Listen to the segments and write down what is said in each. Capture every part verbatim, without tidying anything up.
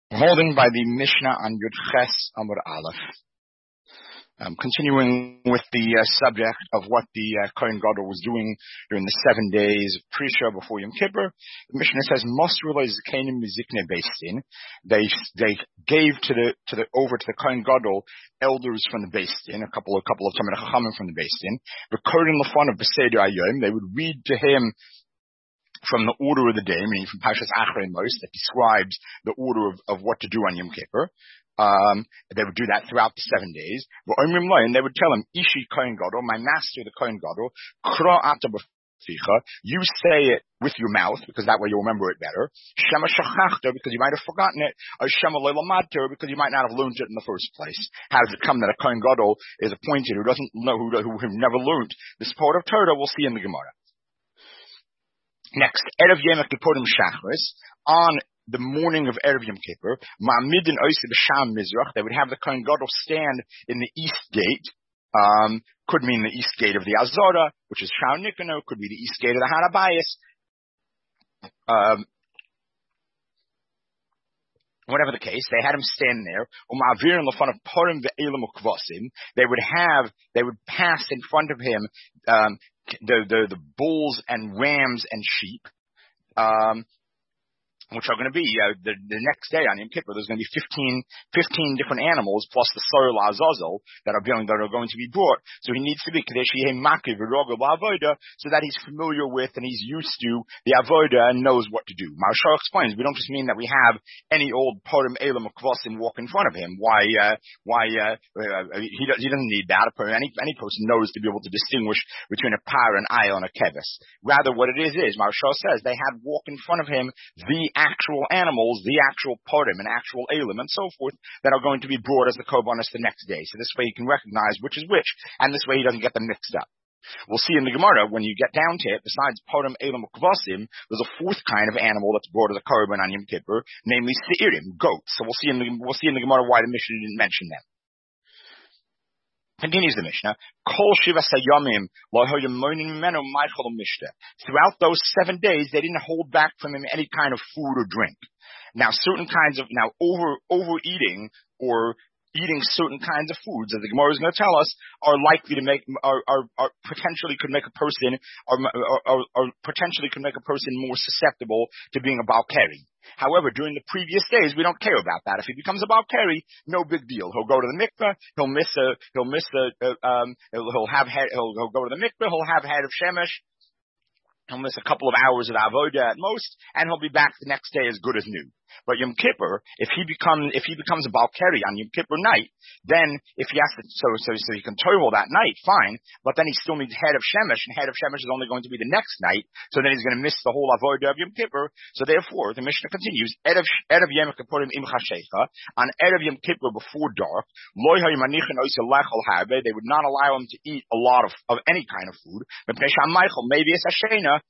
Holding by the Mishnah on Yud Ches Amud Aleph. Um, continuing with the uh, subject of what the uh, Kohen Gadol was doing during the seven days of Prisha before Yom Kippur, the Mishnah says, "Mosru Zikanim Mizikne Beistin." They they gave to the to the over to the Kohen Gadol elders from the Beistin, a couple a couple of Talmidei Chachamim from the Beistin. Recording the fun of Beseder Hayom, they would read to him from the order of the day, meaning from Parshas Achrei Mos, that describes the order of, of what to do on Yom Kippur. Um, they would do that throughout the seven days. And they would tell him, Ishi Kohen Gadol, my master, the Kohen Gadol, Kra ata b'ficha, you say it with your mouth, because that way you'll remember it better. Shema shachachta, because you might have forgotten it. Or Shema lo lamadta, because you might not have learned it in the first place. How does it come that a Kohen Gadol is appointed who doesn't know, who, who, who never learned this part of Torah? We'll see in the Gemara. Next, Erev Yom Kippurim Shachris, on the morning of Erev Yom Kippur, Ma'amidin Oise B'Sham Mizrach, they would have the Kohen Gadol stand in the east gate, um, could mean the east gate of the Azara, which is Sha'ar Nikanor, could be the east gate of the Har Habayis, um, whatever the case, they had him stand there. Uma'avir in the front of Purim ve'elim ukvasim, they would have, they would pass in front of him, um, The, the, the bulls and rams and sheep, um, which are going to be, uh, the, the next day on Yom Kippur, there's going to be fifteen, fifteen different animals plus the Sorah La'azazel that are going, that are going to be brought. So he needs to be Kadesh Yehem Makri V'Roga La'avoda, so that he's familiar with and he's used to the Avoda and knows what to do. Maharshal explains, we don't just mean that we have any old Purim Elam Kvasim walk in front of him. Why, uh, why, uh, uh he, does, he doesn't need that. Any, any person knows to be able to distinguish between a par, an ayah, and a keves. Rather, what it is is, Maharshal says, they had walk in front of him the actual animals, the actual Purim and actual Elim and so forth that are going to be brought as the Korbanos the next day. So this way you can recognize which is which, and this way he doesn't get them mixed up. We'll see in the Gemara, when you get down to it, besides Purim, Elim, and Kvasim, there's a fourth kind of animal that's brought as a Korban on Yom Kippur, namely Seirim, goats. So we'll see in the, we'll see in the Gemara why the Mishnah didn't mention them. Continues the Mishnah. Kol shiva sayamim lo'hoyim meno meichel mishta. Throughout those seven days, they didn't hold back from him any kind of food or drink. Now, certain kinds of now over overeating or eating certain kinds of foods, as the Gemara is going to tell us, are likely to make, are, are, are potentially could make a person, or, or, or potentially could make a person more susceptible to being a balkari. However, during the previous days, we don't care about that. If he becomes a balkari, no big deal. He'll go to the mikveh. He'll miss a. He'll miss the. Uh, um. He'll, he'll have. Head, he'll, he'll go to the mikveh. He'll have head of shemesh. He'll miss a couple of hours of avoda at most, and he'll be back the next day as good as new. But Yom Kippur, if he becomes if he becomes a balkari on Yom Kippur night, then if he has to, so so so he can toivel that night, fine. But then he still needs head of shemesh, and head of shemesh is only going to be the next night. So then he's going to miss the whole avodah of Yom Kippur. So therefore, the Mishnah continues: Erev Erev Yom Kippurim im chashecha, on Erev Yom Kippur before dark, loy haymanichin oisel lechol harbe, they would not allow him to eat a lot of of any kind of food. But maybe it's ashena.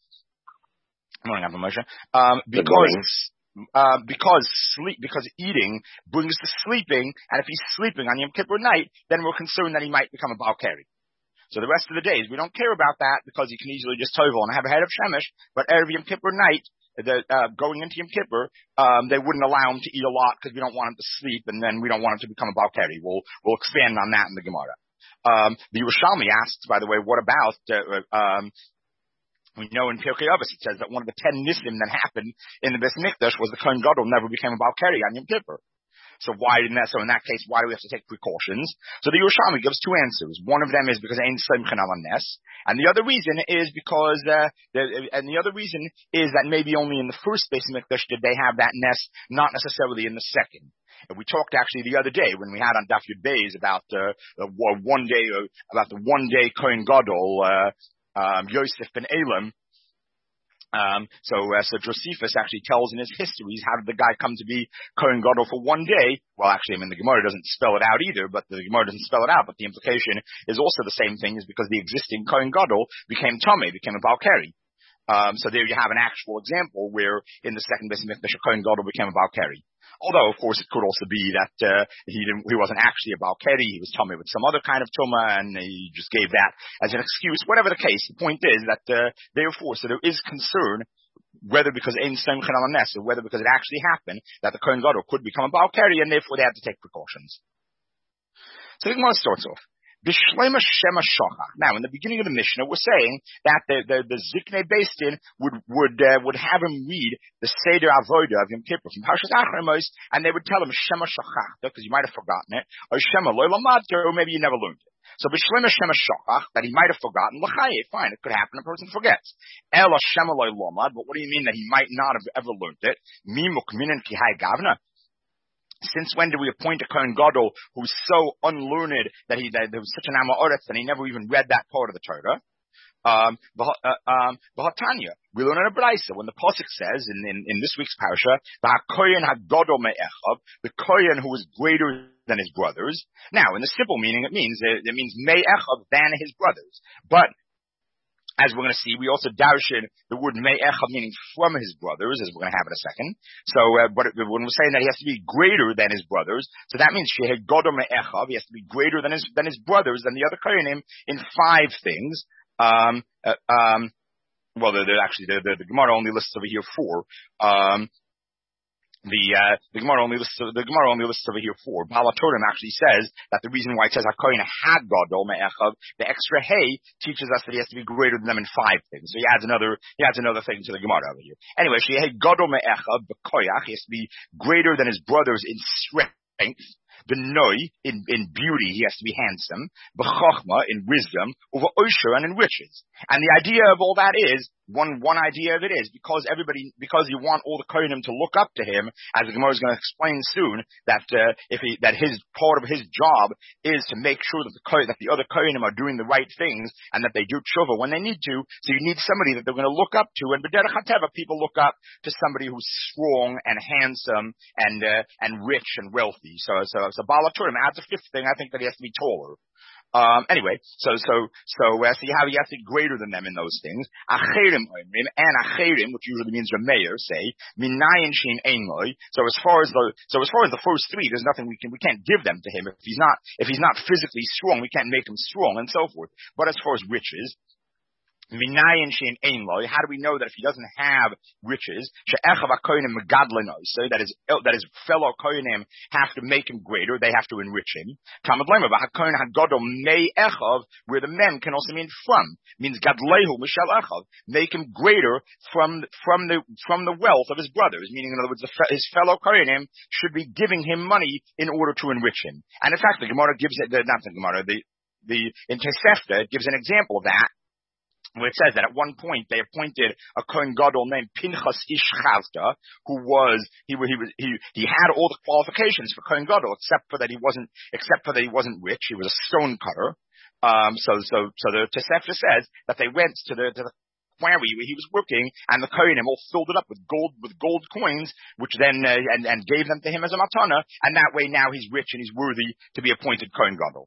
Um, because. Uh, because sleep, because eating brings to sleeping, and if he's sleeping on Yom Kippur night, then we're concerned that he might become a balkari. So the rest of the days, we don't care about that because he can easily just tovel and have a head of shemesh. But every Yom Kippur night, the, uh, going into Yom Kippur, um, they wouldn't allow him to eat a lot because we don't want him to sleep, and then we don't want him to become a balkari. We'll we'll expand on that in the Gemara. Um, the Yerushalmi asks, by the way, what about uh, um, we know in Pirkei Avos it says that one of the ten nisim that happened in the Beis Mikdash was the Kohen Gadol never became a balkari on Yom Kippur. So why didn't that? So in that case, why do we have to take precautions? So the Yerushalmi gives two answers. One of them is because ein simchen al nes, and the other reason is because uh, the, and the other reason is that maybe only in the first Beis Mikdash did they have that nes, not necessarily in the second. And we talked actually the other day when we had on Daf Yud Beis about uh, the one day uh, about the one day Kohen Gadol. Uh, Um, Yosef ben Elam. Um, so, uh, so Josephus actually tells in his histories how did the guy come to be Kohen Gadol for one day. Well, actually, I mean, the Gemara doesn't spell it out either, but the Gemara doesn't spell it out, but the implication is also the same thing, is because the existing Kohen Gadol became Tomei, became a balkari. Um, so there you have an actual example where in the second Beis Mikdash, Kohen Gadol became a balkari. Although, of course, it could also be that uh, he didn't, he wasn't actually a balkari, he was tummy with some other kind of tumah, and he just gave that as an excuse. Whatever the case, the point is that uh, therefore, so there is concern whether because Ein Simchen Al Nes, or whether because it actually happened that the Kohen Gadol could become a Baal Keri, and therefore they had to take precautions. So the Gemara starts off. B'shleima Shema Shachach. Now, in the beginning of the Mishnah, we're saying that the the, the Ziknei Beis Din would would uh, would have him read the Seder Avodah of Yom Kippur from Parshas Acharamos, and they would tell him Shema Shachach, because you might have forgotten it, or Shema Lo Lamadta, or maybe you never learned it. So b'shleima Shema Shachach, that he might have forgotten, l'chaye, fine, it could happen, a person forgets. Ela Shema Lo Lamad, but what do you mean that he might not have ever learned it? Mi mukminin ki hai gavna. Since when do we appoint a Kohen Gadol who's so unlearned that he that there was such an Amoritz that he never even read that part of the Torah? Um, um, we learn in a Braisa when the pasuk says in, in, in this week's parasha, the Kohen HaGadol Me'echav, the Kohen who is greater than his brothers. Now, in the simple meaning, it means it, it means Me'echav than his brothers, but as we're going to see, we also darshan the word me'echav, meaning from his brothers, as we're going to have in a second. So, uh, but when we're saying that he has to be greater than his brothers, so that means shehe gadol me'echav, he has to be greater than his than his brothers, than the other kohanim, in five things. Um, uh, um, well, they're, they're actually the, the, the Gemara only lists over here four. Um, The uh, the Gemara only lists the Gemara only lists over here four. Baal HaTurim actually says that the reason why it says HaKohen HaGadol Me'echav, the extra hey teaches us that he has to be greater than them in five things. So he adds another he adds another thing to the Gemara over here. Anyway, Shehei Gadol Me'echav b'koyach, he has to be greater than his brothers in strength. B'noi, in, in beauty, he has to be handsome. B'chochma, in wisdom. Uva osher, and in riches. And the idea of all that is, one one idea of it is, because everybody, because you want all the Kohanim to look up to him, as the Gemara is going to explain soon, that uh, if he, that his, part of his job is to make sure that the that the other Kohanim are doing the right things, and that they do tshuva when they need to, so you need somebody that they're going to look up to, and b'derech hateva, people look up to somebody who's strong and handsome and uh, and rich and wealthy. So, so, so Baal HaTurim adds a fifth thing, I think that he has to be taller. Um, anyway, so, so, so, uh, so you have, you have to be greater than them in those things. Acherim oimrim, and acherim, which usually means Rameir, say, minayin shein einloi. So as far as the, so as far as the first three, there's nothing we can, we can't give them to him. If he's not, if he's not physically strong, we can't make him strong and so forth. But as far as riches, minayin shein einloi, how do we know that if he doesn't have riches, she'echav hakohenim megadlenoi, so that his, that his fellow kohenim have to make him greater, they have to enrich him. Talmud Lema, but hakohen hagadol me'echav, where the mem can also mean from, means gadlehu mishal echav, make him greater from, from the, from the wealth of his brothers, meaning in other words, the, his fellow kohenim should be giving him money in order to enrich him. And in fact, the Gemara gives it, the, not the Gemara, the, the, in Tosefta, it gives an example of that, where it says that at one point they appointed a Kohen Gadol named Pinchas Ish Chavta, who was he he was he he had all the qualifications for Kohen Gadol, except for that he wasn't except for that he wasn't rich. He was a stone cutter. Um, so so so the Tosefta says that they went to the to the quarry where he was working, and the Kohenim all filled it up with gold with gold coins, which then uh, and and gave them to him as a matana, and that way now he's rich and he's worthy to be appointed Kohen Gadol.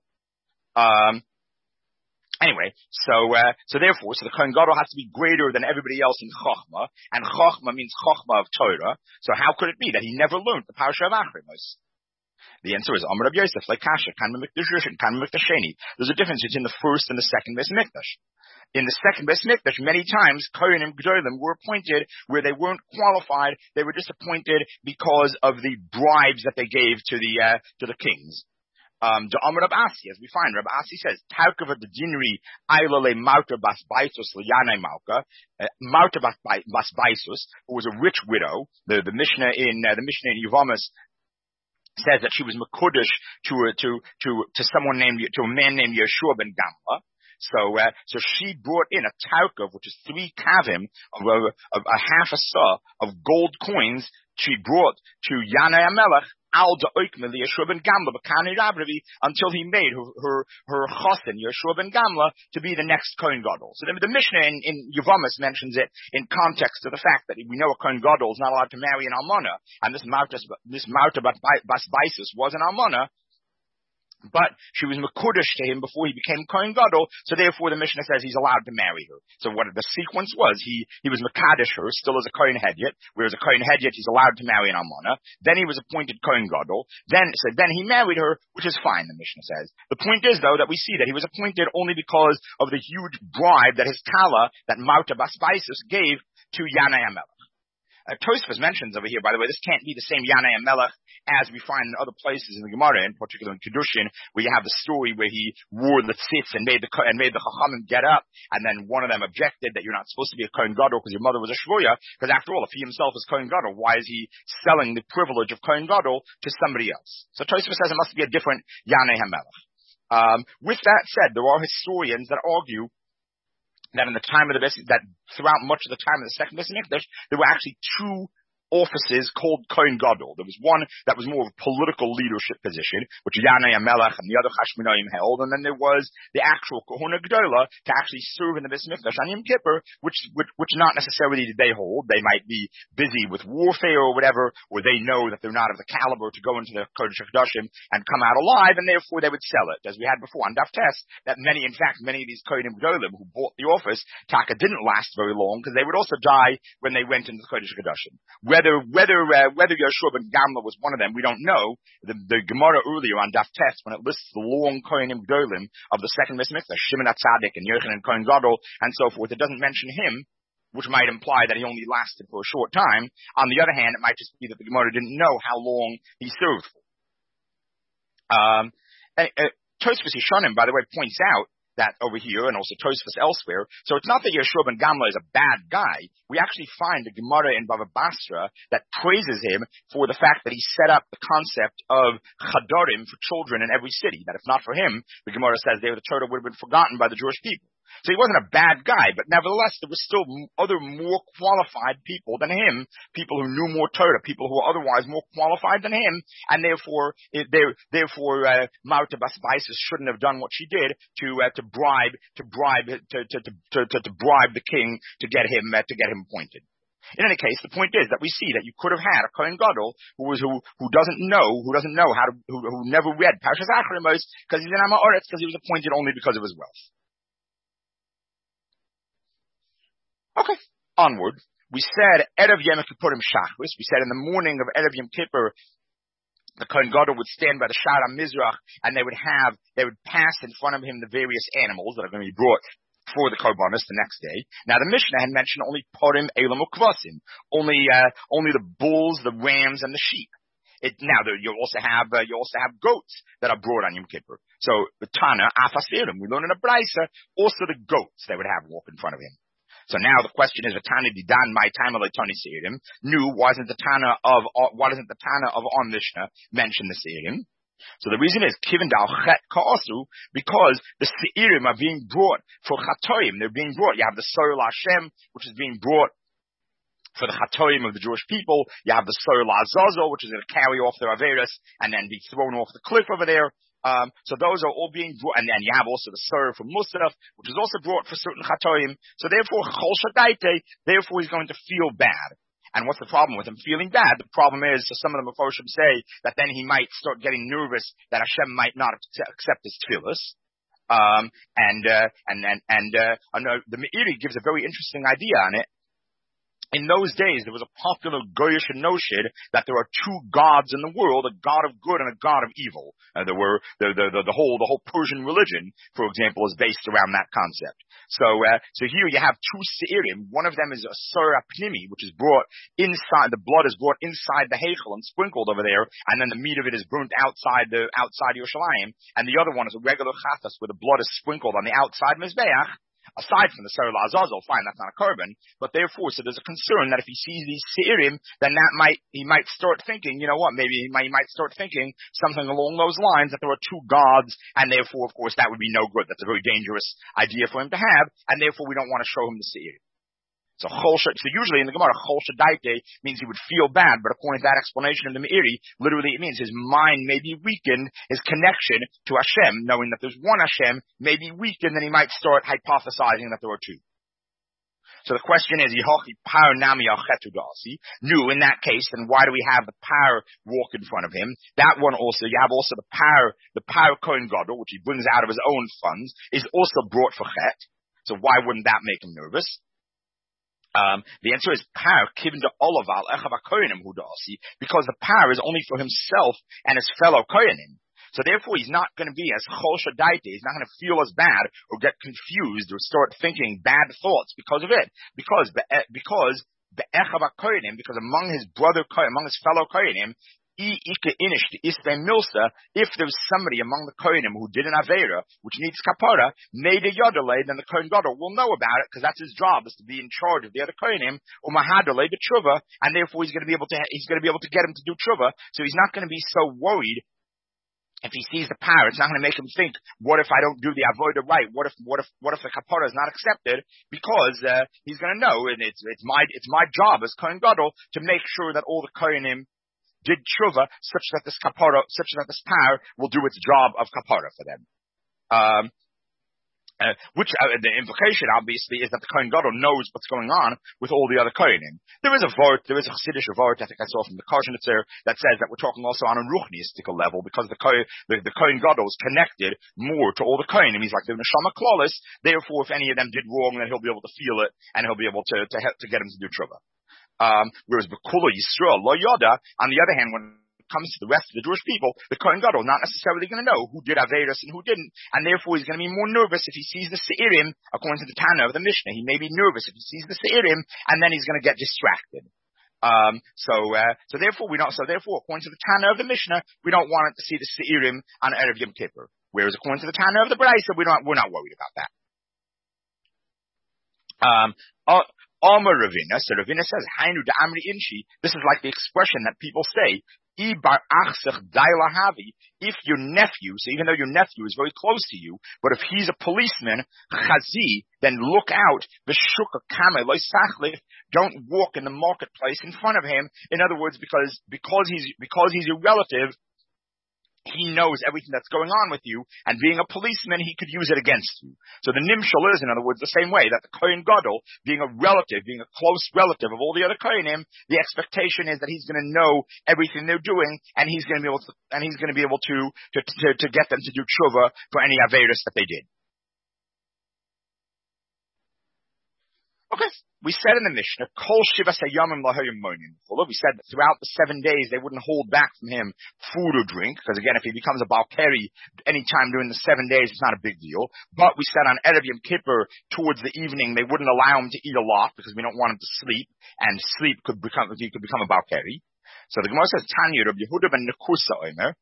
Um. Anyway, so uh, so therefore, so the Kohen Gadol has to be greater than everybody else in Chochmah, and Chochmah means Chochmah of Torah. So how could it be that he never learned the Parasha of Acharamos? The answer is Amar Rabbi Yosef, like Kasha, Kan Mikdash Rishon, Kan Mikdash Sheni. There's a difference between the first and the second Beis Mikdash. In the second Beis Mikdash, many times Kohanim Gedolim were appointed where they weren't qualified. They were just appointed because of the bribes that they gave to the uh, to the kings. Um, the Amar Rab Asi, as we find, Rab Asi says, Tarkava the Dinri Ailale Marta Bas Baisus Liyanai Malka, Marta Bas Baisus, who was a rich widow. The, the Mishnah in, uh, the Mishnah in Yuvamas says that she was Makudish to, uh, to, to, to someone named, to a man named Yeshua ben Gamla. So, uh, so she brought in a Tarkov, which is three kavim, of a, of a half a saw of gold coins. She brought to Yanai Amelech, Al Da'oikma, Yeshua ben Gamla, B'kani Rabravi, until he made her, her, her chosin, Yeshua ben Gamla, to be the next Kohen Gadol. So the, the Mishnah in, in Yuvamas mentions it in context of the fact that we know a Kohen Gadol is not allowed to marry an almana, and this Marta, this Marta Bas Baisus was an almana, but she was Mekudesh to him before he became Kohen Gadol, so therefore the Mishnah says he's allowed to marry her. So what the sequence was, he, he was Mekadesh her, still as a Kohen Hedyot, whereas a Kohen Hedyot he's allowed to marry an Almana. Then he was appointed Kohen Gadol. Then, so then he married her, which is fine, the Mishnah says. The point is, though, that we see that he was appointed only because of the huge bribe that his Kala, that Marta Bas Baisus, gave to Yanai Amelech. uh, Tosfos mentions over here, by the way, this can't be the same Yanei HaMelech as we find in other places in the Gemara, in particular in Kedushin, where you have the story where he wore the tzitz and made the and made the Chachamim get up, and then one of them objected that you're not supposed to be a Kohen Gadol because your mother was a Shvuya, because after all, if he himself is Kohen Gadol, why is he selling the privilege of Kohen Gadol to somebody else? So Tosfos says it must be a different Yanei HaMelech. Um, with that said, there are historians that argue that in the time of the Beis, that throughout much of the time of the second Beis Hamikdash, there were actually two offices called Kohen Gadol. There was one that was more of a political leadership position, which Yanei HaMelech and the other Chashmonaim held, and then there was the actual Kohuna Gdola to actually serve in the Beis Hamikdash on Yom Kippur, which, which which not necessarily did they hold. They might be busy with warfare or whatever, or they know that they're not of the caliber to go into the Kodesh HaKadoshim and come out alive, and therefore they would sell it, as we had before on Daf Tes, that many, in fact, many of these Kohenim Gdolim who bought the office, Taka didn't last very long, because they would also die when they went into the Kodesh HaKadoshim. Whether whether uh, whether Yeshua ben Gamla was one of them, we don't know. The, the Gemara earlier on Daf Tes, when it lists the long Kohenim Gdolim of the second Beis Hamikdash, Shimon HaTzadik and Yochanan Kohen Gadol and so forth, it doesn't mention him, which might imply that he only lasted for a short time. On the other hand, it might just be that the Gemara didn't know how long he served for. Um, uh, uh, Tosfos Yeshanim, by the way, points out that over here, and also Tosfos elsewhere. So it's not that Yeshua ben Gamla is a bad guy. We actually find a Gemara in Bava Basra that praises him for the fact that he set up the concept of Chadorim for children in every city. That if not for him, the Gemara says there the Torah would have been forgotten by the Jewish people. So he wasn't a bad guy, but nevertheless, there were still other more qualified people than him, people who knew more Torah, people who were otherwise more qualified than him, and therefore, it, therefore, uh, Marta Basbaisis shouldn't have done what she did to uh, to bribe to bribe to to, to to to bribe the king to get him uh, to get him appointed. In any case, the point is that we see that you could have had a Kohen Gadol who was who who doesn't know who doesn't know how to who, who never read Parshas Achrimos because he's in Am Haaretz because he was appointed only because of his wealth. Okay, onward. We said Erev Yom Kippurim Shachris. We said in the morning of Erev Yom Kippur, the Kohen Gadol would stand by the Shara Mizrach, and they would have they would pass in front of him the various animals that are going to be brought for the Korbanos the next day. Now the Mishnah had mentioned only Purim, Elam, Ukvasim, only uh, only the bulls, the rams, and the sheep. It, now there, you also have uh, you also have goats that are brought on Yom Kippur. So the Tana Afasirim, we learn in a Brisa, also the goats they would have walk in front of him. So now the question is, Tana Didan my time of Tani Seirim. New, why isn't the Tana of why doesn't the Tana of our Mishnah mention the Seirim? So the reason is Kivindal Chet Ka'asu, because the Seirim are being brought for Chatoim. They're being brought. You have the Soil Hashem, which is being brought for the Chatoim of the Jewish people. You have the Soil Azazel, which is going to carry off their Averis and then be thrown off the cliff over there. Um, so those are all being brought, and then you have also the Sur from Musaf, which is also brought for certain Chatoim. So therefore, Chol Shadaite, therefore he's going to feel bad. And what's the problem with him feeling bad? The problem is, so some of the Mefoshim say that then he might start getting nervous that Hashem might not accept his tefillos. Um, and, uh, and, and, and, uh, the Meiri gives a very interesting idea on it. In those days, there was a popular Goyish notion that there are two gods in the world, a god of good and a god of evil. Uh, there were the, the the the whole the whole Persian religion, for example, is based around that concept. So uh, so here you have two seirim. One of them is a Sura Pnimi, which is brought inside. The blood is brought inside the heichel and sprinkled over there, and then the meat of it is burnt outside the outside Yerushalayim. And the other one is a regular chatas where the blood is sprinkled on the outside mizbeach. Aside from the Sar Azazel, fine, that's not a carbon, but therefore, so there's a concern that if he sees these Seirim, then that might, he might start thinking, you know what, maybe he might, he might start thinking something along those lines, that there are two gods, and therefore, of course, that would be no good. That's a very dangerous idea for him to have, and therefore we don't want to show him the Seirim. So, so usually in the Gemara, Chol Shadaite means he would feel bad, but according to that explanation in the Meiri, literally it means his mind may be weakened, his connection to Hashem, knowing that there's one Hashem, may be weakened, and he might start hypothesizing that there are two. So the question is, Yehochi Par Nami Achetudasi. New, in that case, then why do we have the Par walk in front of him? That one also, you have also the Par, the Par Kohen Gadol, which he brings out of his own funds, is also brought for Chet. So why wouldn't that make him nervous? Um, the answer is Par given to Olaval Echav Kohenim Hudasi, because the Par is only for himself and his fellow Kohenim. So therefore, he's not going to be as Chol Shadaite. He's not going to feel as bad or get confused or start thinking bad thoughts because of it. Because because be'echav kohenim, because among his brother, among his fellow kohenim, if there's somebody among the kohenim who did an avera which needs kapara, made a yodele, then the kohen gadol will know about it because that's his job, is to be in charge of the other kohenim, or mahadele the tshuva, and therefore he's going to be able to he's going to be able to get him to do tshuva. So he's not going to be so worried. If he sees the power, it's not going to make him think, what if I don't do the avodah right? What if, what if, what if the kapara is not accepted? Because, uh, he's going to know, and it's, it's my, it's my job as Kohen Gadol to make sure that all the Kohenim did tshuva such that this kapara, such that this power will do its job of kapara for them. Um, Uh, which uh, the implication, obviously, is that the Kohen Gadol knows what's going on with all the other Kohenim. There is a vort, there is a Chassidish vort, I think I saw from the Koshenitzer, that says that we're talking also on a ruchniistical level, because the Kohen, the, the Kohen Gadol is connected more to all the Kohenim. He's like the Neshama Klolis, therefore if any of them did wrong, then he'll be able to feel it, and he'll be able to, to, to get them to do tshuva. Um, whereas Bekula Yisrael, Lo Yoda, on the other hand, when comes to the rest of the Jewish people, the Kohen Gadol not necessarily going to know who did Averis and who didn't, and therefore he's going to be more nervous if he sees the Seirim, according to the Tana of the Mishnah. He may be nervous if he sees the Seirim, and then he's going to get distracted. Um, so, uh, so therefore we don't, so therefore, according to the Tana of the Mishnah, we don't want it to see the Seirim on Erev Yom Kippur. Whereas according to the Tana of the Braisa, we don't, we're not worried about that. Um, uh, Amar Ravina, so Ravina says, Hainu da Amri Inshi, this is like the expression that people say, if your nephew, so even though your nephew is very close to you, but if he's a policeman, chazi, then look out, don't walk in the marketplace in front of him. In other words, because, because he's, because he's your relative, he knows everything that's going on with you, and being a policeman, he could use it against you. So the nimshal is, in other words, the same way that the Kohen Gadol, being a relative, being a close relative of all the other Kohenim, the expectation is that he's going to know everything they're doing, and he's going to be able to, and he's going to be able to, to, to, to get them to do tshuva for any averis that they did. Okay. We said in the Mishnah, Kol Shivas Hayamim Lahayim Monim. We said that throughout the seven days they wouldn't hold back from him food or drink, because again, if he becomes a Balkari any time during the seven days, it's not a big deal. But we said on Erev Yom Kippur, towards the evening, they wouldn't allow him to eat a lot, because we don't want him to sleep, and sleep could become, he could become a Balkari. So the Gemara says, Tanya, Rabbi Yehuda ben Nekusa Omer,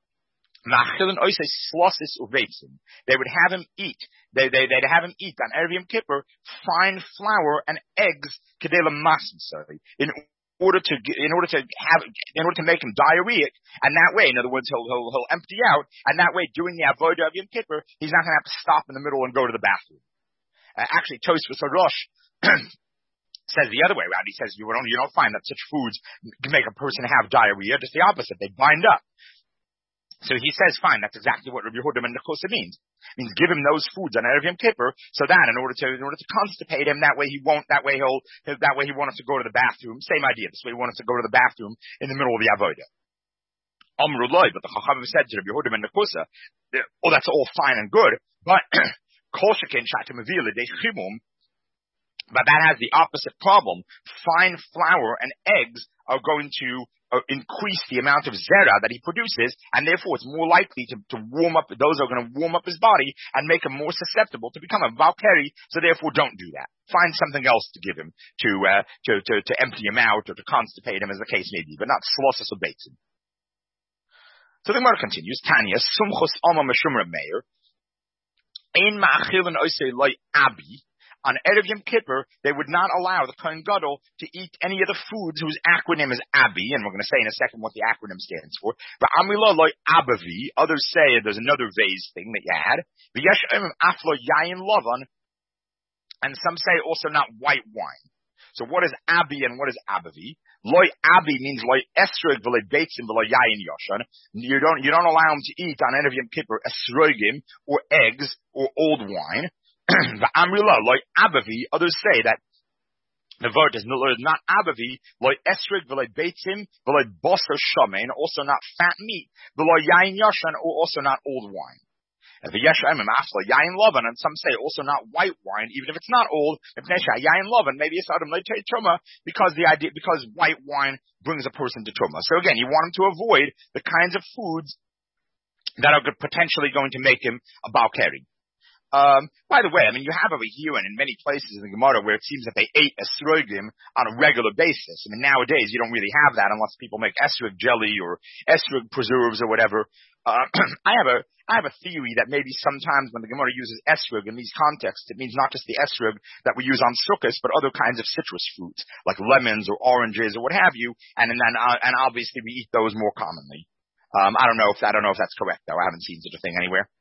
they would have him eat. They, they, they'd have him eat on Erev Yom Kippur fine flour and eggs in order to in order to have in order to make him diarrheic, and that way, in other words, he'll he'll, he'll empty out, and that way, doing the avodah of Yom Kippur, he's not going to have to stop in the middle and go to the bathroom. Uh, actually, Tosfos Harosh says the other way around. He says you don't you don't find that such foods can make a person have diarrhea. Just the opposite; they bind up. So he says, fine, that's exactly what Rabbi Yehuda ben Nekusa means. It means give him those foods on Erev Yom Kippur, so that in order to, in order to constipate him, that way he won't, that way he'll, that way he won't have to go to the bathroom. Same idea. This way he won't have to go to the bathroom in the middle of the avodah. Amrullah, but the Chachamim said to Rabbi Yehuda ben Nekusa, oh, that's all fine and good, but Kol Shekin Shatim Avil L'Dei Chimum, but that has the opposite problem. Fine flour and eggs are going to uh, increase the amount of zera that he produces, and therefore it's more likely to, to warm up, those are going to warm up his body and make him more susceptible to become a Valkyrie, so therefore don't do that. Find something else to give him, to, uh, to, to, to empty him out or to constipate him, as the case may be, but not slossus or baitzim. So the Gemara continues, Tanya, Sumchus Oma Meshumra Meir, Ein Ma'achilin Oisei Loi Abi. On Erev Yom Kippur, they would not allow the Kohen Gadol to eat any of the foods whose acronym is Abi, and we're going to say in a second what the acronym stands for. But Amila Loi Abavi, others say there's another vase thing that you add. V'yesh Emim Aflo Yayin Lavan, and some say also not white wine. So what is Abi and what is Abavi? Loi Abi means Loi Esrog v'Loi Beitzim v'Loi Yayin Yoshan. You don't, you don't allow him to eat on Erev Yom Kippur esrogim, or eggs, or old wine. The Amrila, like Abavi, others say that the word is not Abavi, like Esrig, like Beitzim, like Boser Shaman, also not fat meat, like Yain Yashan, or also not old wine. And the Yeshaim Afla, Yain Lovan, and some say also not white wine, even if it's not old, if Nesha, Yain Lovan, maybe it's Adam Late Truma, because the idea, because white wine brings a person to Truma. So again, you want him to avoid the kinds of foods that are potentially going to make him a Balkari. Um, by the way, I mean, you have over here and in many places in the Gemara where it seems that they ate esrogim on a regular basis. I mean, nowadays you don't really have that unless people make esrog jelly or esrog preserves or whatever. Uh, I have a, I have a theory that maybe sometimes when the Gemara uses esrog in these contexts, it means not just the esrog that we use on sukkahs, but other kinds of citrus fruits, like lemons or oranges or what have you. And, and then, uh, and obviously we eat those more commonly. Um, I don't know if, I don't know if that's correct though. I haven't seen such a thing anywhere.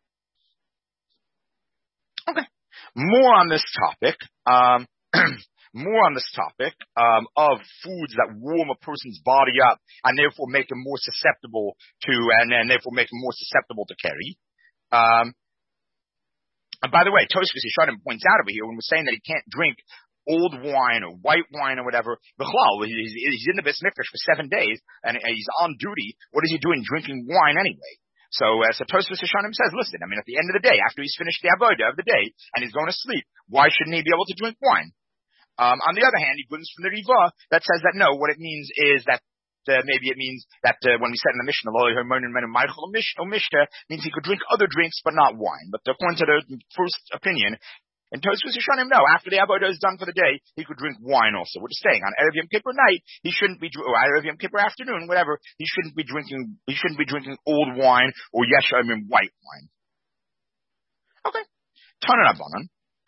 Okay. More on this topic, um, more on this topic, um, of foods that warm a person's body up and therefore make him more susceptible to, and, and therefore make him more susceptible to carry. Um, and by the way, Tosfos Yeshanim points out over here when we're saying that he can't drink old wine or white wine or whatever, B'chlal, he's, he's in the Beis Mikdash for seven days and he's on duty. What is he doing drinking wine anyway? So, uh, so Tosfos Yeshanim says, listen, I mean, at the end of the day, after he's finished the avodah of the day and he's going to sleep, why shouldn't he be able to drink wine? Um, on the other hand, he brings from the Riva that says that no, what it means is that uh, maybe it means that uh, when we said in the Mishnah, means he could drink other drinks but not wine. But according to the first opinion, and Tosfos Yeshanim, no, after the avodah is done for the day, he could drink wine also. We're just saying, on Erev Yom Kippur night, he shouldn't be, or Erev Yom Kippur afternoon, whatever, he shouldn't be drinking, he shouldn't be drinking old wine or Yeshamim white wine. Okay. Tanan Abanan.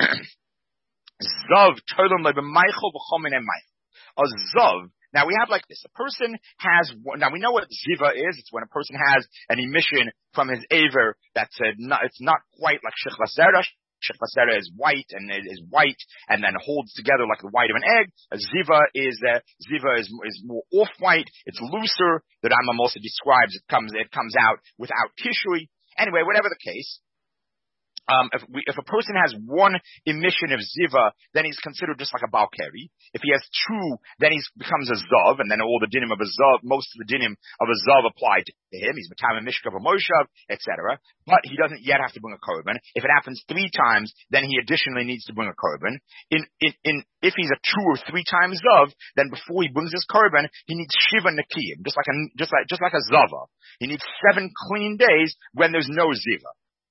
Zav Tolam Lebe Michael V'chomin and Michael. A Zav. Now we have like this. A person has, now we know what Ziva is. It's when a person has an emission from his Aver that's a, not, it's not quite like Shechlas Zerash. Shechvasera is white and is white and then holds together like the white of an egg. A ziva is uh, ziva is is more off white. It's looser. The Rambam also describes it comes it comes out without kishui. Anyway, whatever the case. Um, if, we, if a person has one emission of ziva, then he's considered just like a balkari. If he has two, then he becomes a zav, and then all the dinim of a zav, most of the dinim of a zav apply to him. He's matam and mishkav or moshav, et cetera. But he doesn't yet have to bring a korban. If it happens three times, then he additionally needs to bring a korban. In, in, in, if he's a two or three times zav, then before he brings his korban, he needs shiva nakiyim, just like a, just like, just like a zava. He needs seven clean days when there's no ziva.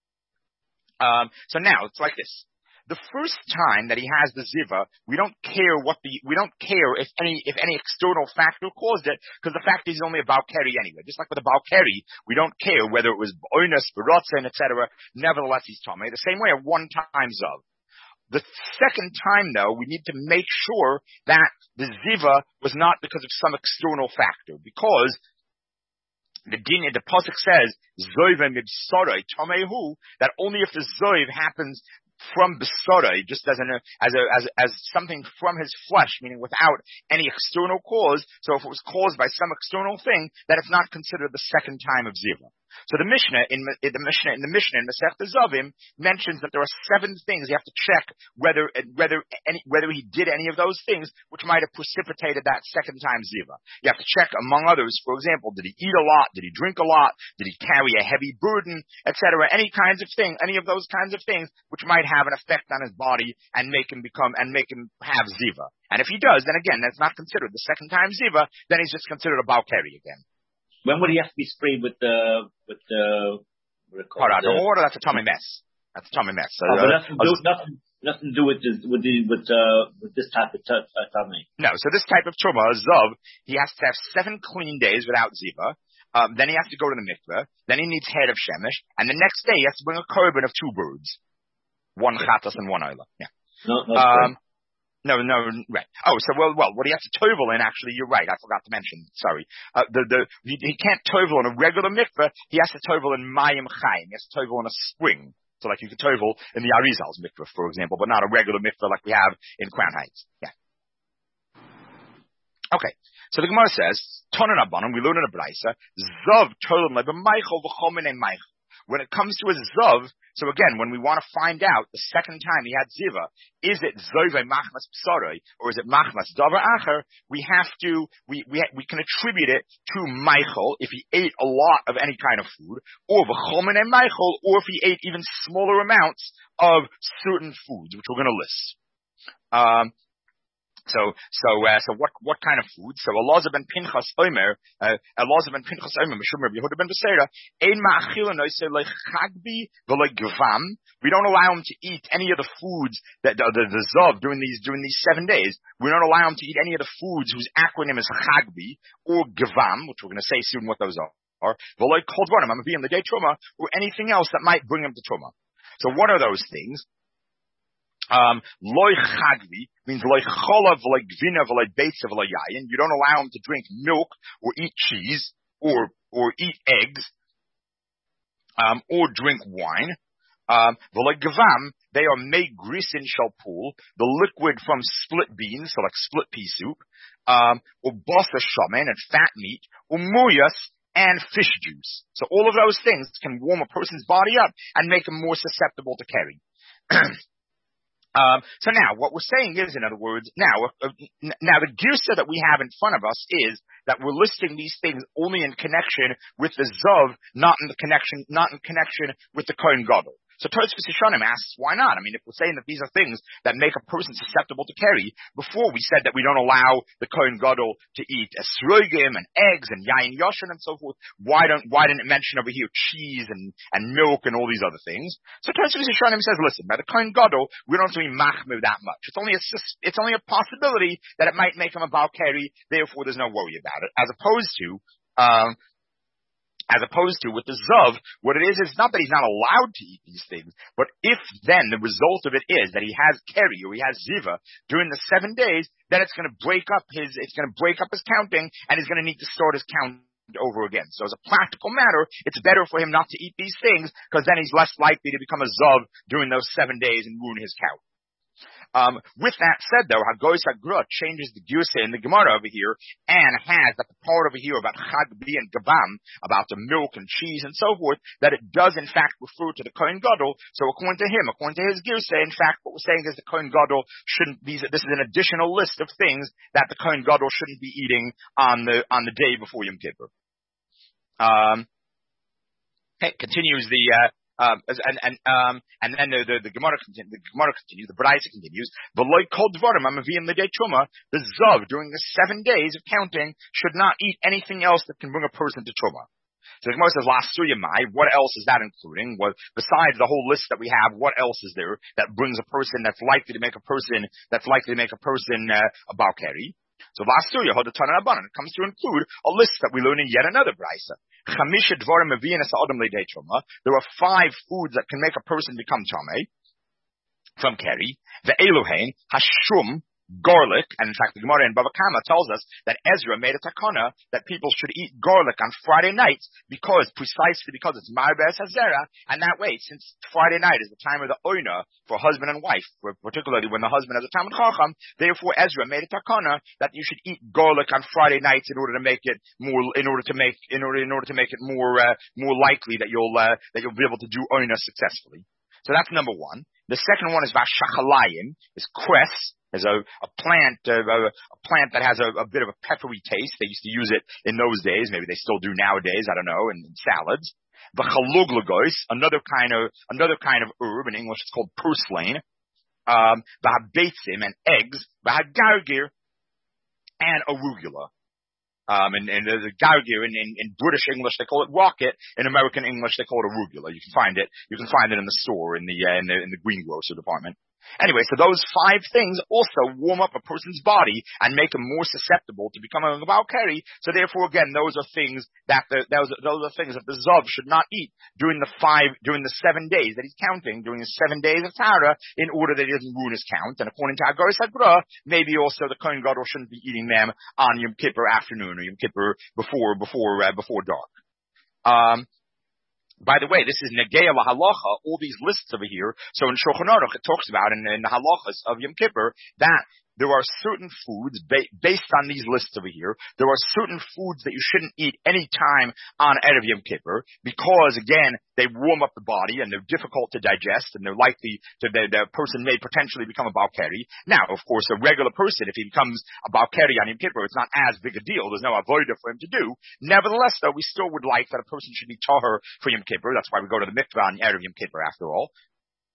Um, so now it's like this. The first time that he has the ziva, we don't care what the, we don't care if any, if any external factor caused it, because the fact is only a balkari anyway. Just like with a balkari, we don't care whether it was oinus, baratzen, et cetera. Nevertheless, he's tamei. The same way a one-time zav. The second time, though, we need to make sure that the ziva was not because of some external factor, because the din, the pasuk says, "Zoiv mibsarai tamehu," that only if the zoiv happens from bisarai, just as an as a as as something from his flesh, meaning without any external cause. So if it was caused by some external thing, that it's not considered the second time of ziva. So the Mishnah in, in the Mishnah in the Mishnah in Masechta Zavim mentions that there are seven things you have to check whether whether any whether he did any of those things which might have precipitated that second time ziva. You have to check, among others, for example, did he eat a lot? Did he drink a lot? Did he carry a heavy burden, et cetera? Any kinds of thing, any of those kinds of things which might have an effect on his body and make him become and make him have ziva. And if he does, then again, that's not considered the second time ziva. Then he's just considered a balkari again. When would he have to be sprayed with the with the Parad water? That's a tummy mess. That's a tummy mess. So, oh, uh, but nothing, do, nothing, nothing to do with this, with the with uh with this type of t- uh, tummy. No. So this type of truma, zav, he has to have seven clean days without ziva. Um, then he has to go to the mikveh. Then he needs head of shemesh, and the next day he has to bring a korban of two birds, one chatas and one oila. Yeah. No, no. Um, No, no, right. Oh, so, well, well, what he has to tovel in, actually, you're right, I forgot to mention, sorry. Uh, the, the, he, he can't tovel in a regular mikveh, he has to tovel in mayim chaim, he has to tovel in a spring. So like you could tovel in the Arizal's mikveh, for example, but not a regular mikveh like we have in Crown Heights. Yeah. Okay. So the Gemara says, Tonan Abanon, we learn in a Braisa, Zav tovel lebe Michael v'chomin and Michael. When it comes to a zav, so again, when we want to find out the second time he had ziva, is it zoive machmas psaroi or is it machmas davar acher? We have to, we we we can attribute it to Michael if he ate a lot of any kind of food, or v'chomin and Michael, or if he ate even smaller amounts of certain foods, which we're going to list. Um, So, so, uh, so what, what kind of food? So, Elazar ben Pinchas Omer, uh, Elazar ben Pinchas Omer, Mishum Rabbi Yehuda ben Beseira, Ein ma'achila noisei like chagbi v'lei gvam. We don't allow him to eat any of the foods that, the, the, the Zav during these, during these seven days. We don't allow him to eat any of the foods whose acronym is chagbi or gvam, which we're going to say soon what those are. Or, v'lei kol dvarim, I'm going to be in the day truma, or anything else that might bring him to truma. So what are those things? Um, loy chagvi means loy cholav, loy gvina, loy beitza, loy yayin. You don't allow him to drink milk or eat cheese or or eat eggs, um, or drink wine. Um, loy gavam, they are made grisin shalpul, the liquid from split beans, so like split pea soup, um, or basa shaman and fat meat, or muyas and fish juice. So all of those things can warm a person's body up and make him more susceptible to carry. Um, so now, what we're saying is, in other words, now, uh, now the girsa that we have in front of us is that we're listing these things only in connection with the Zav, not in the connection, not in connection with the Kohen Gadol. So Tosfos Yeshanim asks, why not? I mean, if we're saying that these are things that make a person susceptible to carry, before we said that we don't allow the Kohen Gadol to eat esrogim and eggs and yayin yashin and so forth, why don't, why didn't it mention over here cheese and, and milk and all these other things? So Tosfos Yeshanim says, listen, by the Kohen Gadol, we don't have to be machmir that much. It's only a, it's only a possibility that it might make him a bal carry, therefore there's no worry about it. As opposed to, um, As opposed to with the Zav, what it is, is not that he's not allowed to eat these things, but if then the result of it is that he has keri or he has ziva during the seven days, then it's going to break up his, it's going to break up his counting, and he's going to need to start his count over again. So as a practical matter, it's better for him not to eat these things, because then he's less likely to become a Zav during those seven days and ruin his count. Um, with that said, though, Hagoyis Hagra changes the Geusa in the Gemara over here and has that the part over here about Chagbi and Gabam, about the milk and cheese and so forth, that it does in fact refer to the Kohen Gadol. So according to him, according to his Geusa, in fact, what we're saying is the Kohen Gadol shouldn't, these, this is an additional list of things that the Kohen Gadol shouldn't be eating on the, on the day before Yom Kippur. Um, hey, continues the, uh, Um, and, and, um, and then the, the, the Gemara continues, the Gemara continues, the Braisa continues, V'loi kol dvarim ha'maviyim l'dei truma, the Zav, during the seven days of counting, should not eat anything else that can bring a person to truma. So the Gemara says, La'asuya mai, what else is that including? What, besides the whole list that we have, what else is there that brings a person, that's likely to make a person, that's likely to make a person, uh, a bal keri? So La'asuya, Hodatan Abanan, it comes to include a list that we learn in yet another Braisa. There are five foods that can make a person become tamei from keri. The Elohein, Hashum, garlic, and in fact the Gemara in Bava Kama tells us that Ezra made a takana that people should eat garlic on Friday nights because, precisely because it's Ma'abes Hazera, and that way, since Friday night is the time of the oina for husband and wife, particularly when the husband has a Talmud Chacham, therefore Ezra made a takana that you should eat garlic on Friday nights in order to make it more, in order to make, in order, in order to make it more, uh, more likely that you'll, uh, that you'll be able to do oina successfully. So that's number one. The second one is Vashachalayim, is cress, is a, a plant, uh, a, a plant that has a, a bit of a peppery taste. They used to use it in those days. Maybe they still do nowadays. I don't know. In, in salads. V'chaluglagos, another kind of another kind of herb. In English, it's called purslane. Um, v'habeitzim, and eggs. V'hagargir, and arugula. Um, and, and the gargir in, in, in British English they call it rocket. In American English they call it arugula. You can find it. You can find it in the store in the uh, in the in the greengrocer department. Anyway, so those five things also warm up a person's body and make him more susceptible to becoming a bal keri. So therefore, again, those are things that the, those, those are things that the Zav should not eat during the five, during the seven days that he's counting, during the seven days of Tara, in order that he doesn't ruin his count. And according to Hagoyis Hagra, maybe also the Kohen Gadol shouldn't be eating them on Yom Kippur afternoon or Yom Kippur before, before, uh, before dark. Um, By the way, this is Negeya LaHalacha, all these lists over here. So in Shulchan Aruch, it talks about in, in the halachas of Yom Kippur that there are certain foods ba- based on these lists over here. There are certain foods that you shouldn't eat any time on Erev Yom Kippur because, again, they warm up the body and they're difficult to digest and they're likely to, the, the person may potentially become a bal keri. Now, of course, a regular person, if he becomes a bal keri on Yom Kippur, it's not as big a deal. There's no avodah for him to do. Nevertheless, though, we still would like that a person should be tahor for Yom Kippur. That's why we go to the mikvah on Erev Yom Kippur, after all.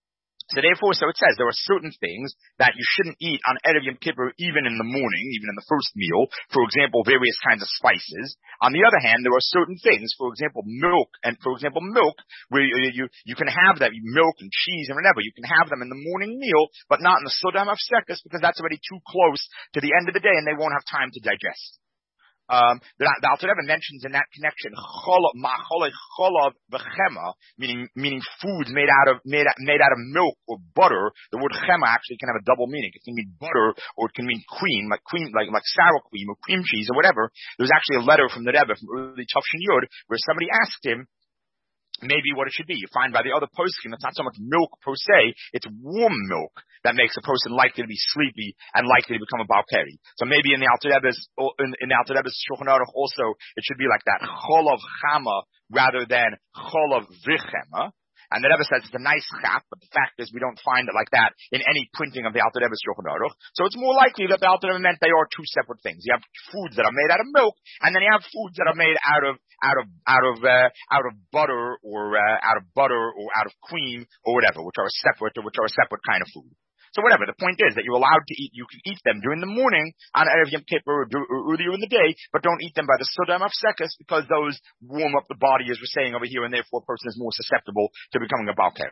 So therefore, so it says there are certain things that you shouldn't eat on Erev Yom Kippur, even in the morning, even in the first meal. For example, various kinds of spices. On the other hand, there are certain things, for example, milk, and for example, milk, where you, you, you can have that, milk and cheese and whatever, you can have them in the morning meal, but not in the Sodam of Sekas, because that's already too close to the end of the day and they won't have time to digest. Um, the, the Alter Rebbe mentions in that connection cholov, ma'acholei cholov v'chema, meaning meaning foods made out of made made out of milk or butter. The word chema actually can have a double meaning. It can mean butter or it can mean cream, like cream, like like sour cream or cream cheese or whatever. There's actually a letter from the Rebbe from early Tafshin Yud where somebody asked him maybe what it should be. You find by the other poskim, it's not so much milk per se, it's warm milk that makes a person likely to be sleepy and likely to become a Balkari. So maybe in the Alter Rebbe's, in, in the Alter Rebbe's Shulchan Aruch also, it should be like that, Cholov Chama rather than Cholov Vichema. And the Rebbe says it's a nice chap, but the fact is we don't find it like that in any printing of the Alter Rebbe's Shulchan Aruch. So it's more likely that the Alter Rebbe meant they are two separate things. You have foods that are made out of milk, and then you have foods that are made out of out of out of uh, out of butter or uh, out of butter or out of cream or whatever, which are a separate or which are a separate kind of food. So whatever, the point is that you're allowed to eat, you can eat them during the morning on Erev Yom Kippur or, or earlier in the day, but don't eat them by the Sodam of Sekas because those warm up the body, as we're saying over here, and therefore a person is more susceptible to becoming a Balkari.